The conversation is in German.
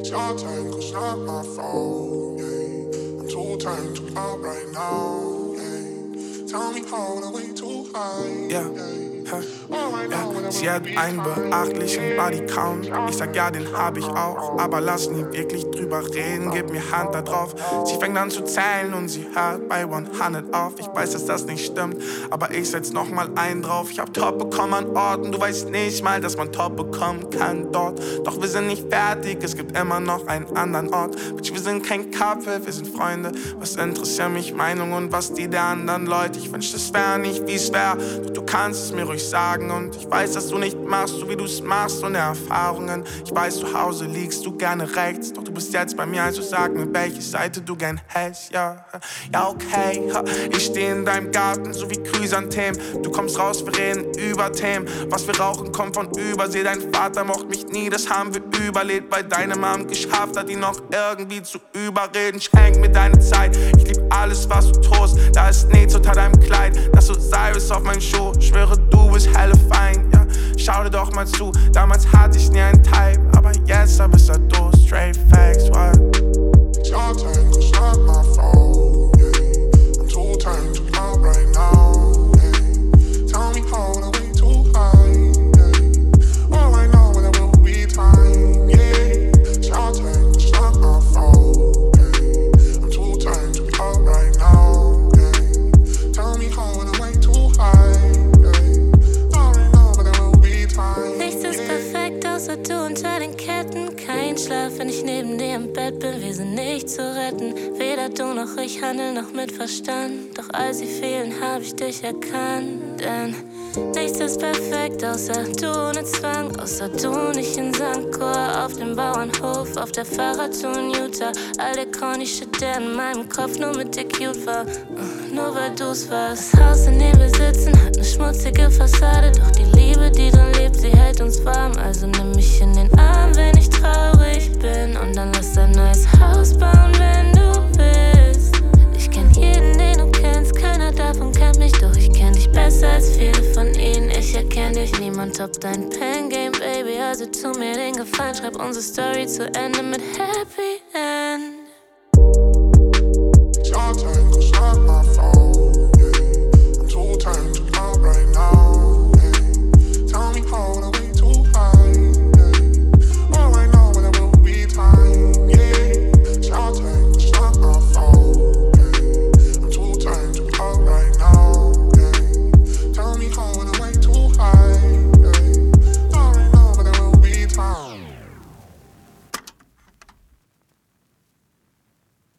It's your time, cause not my fault, yeah. I'm too tired to out right now, yeah. Tell me how the way too high, yeah. Sie hat einen beachtlichen Bodycount. Ich sag ja, den hab ich auch, aber lass nie wirklich drüber reden, gib mir Hand da drauf. Sie fängt an zu zählen und sie hört bei 100 auf. Ich weiß, dass das nicht stimmt, aber ich setz noch mal einen drauf. Ich hab Top bekommen an Orten, du weißt nicht mal, dass man Top bekommen kann dort. Doch wir sind nicht fertig, es gibt immer noch einen anderen Ort. Bitch, wir sind kein Couple, wir sind Freunde. Was interessieren mich Meinung und was die der anderen Leute? Ich wünsch, das wär nicht wie's wär, doch du kannst es mir ruhig sagen. Und ich weiß, dass du nicht machst, so wie du's machst, ohne Erfahrungen. Ich weiß, zu Hause liegst du gerne rechts, doch du bist jetzt bei mir, also sag mir, welche Seite du gern hältst, ja. Ja, okay, ich steh in deinem Garten, so wie Chrysanthemen. Du kommst raus, wir reden über Themen. Was wir rauchen, kommt von Übersee. Dein Vater mocht mich nie, das haben wir überlebt. Bei deiner Mom geschafft, hat ihn noch irgendwie zu überreden. Schenk mir deine Zeit, ich lieb alles, was du tust. Da ist nichts unter deinem Kleid, das Osiris auf meinen Schuh. Schwöre, du bist helle fein, ja. Schau dir doch mal zu, damals hatte ich nie einen Type, aber jetzt hab ich du, straight facts, what? It's your time, cause not my fault, yeah. I'm too tired to out right now, yeah. Tell me how the way too high, yeah. All I know that will be time, yeah. It's your time, cause not my fault, yeah. I'm too tired to out right now, yeah. Tell me how the way too high, yeah. All I know that will be time. Nichts ist perfekt, außer du unter den Ketten. Kein Schlaf, wenn ich neben dir im Bett bin. Wir sind nicht zu retten. Weder du noch ich handel noch mit Verstand. Doch als sie fehlen, hab ich dich erkannt. Denn nichts ist perfekt, außer du ohne Zwang. Außer du nicht in Sankor, auf dem Bauernhof, auf der Fahrradtour in Utah. All der corny Shit, der in meinem Kopf nur mit dir cute war. Nur weil du's warst. Das Haus, in dem wir sitzen, hat ne schmutzige Fassade. Doch die Liebe, die drin lebt, sie hält uns warm. Also nimm mich in den Arm, wenn ich traurig bin. Und dann lass ein neues Haus bauen, wenn du willst. Ich kenn jeden, den du kennst, keiner davon kennt mich. Doch ich kenn dich besser als viele von ihnen. Ich erkenn dich, niemand toppt dein Pen-Game, Baby. Also tu mir den Gefallen, schreib unsere Story zu Ende mit Happy End.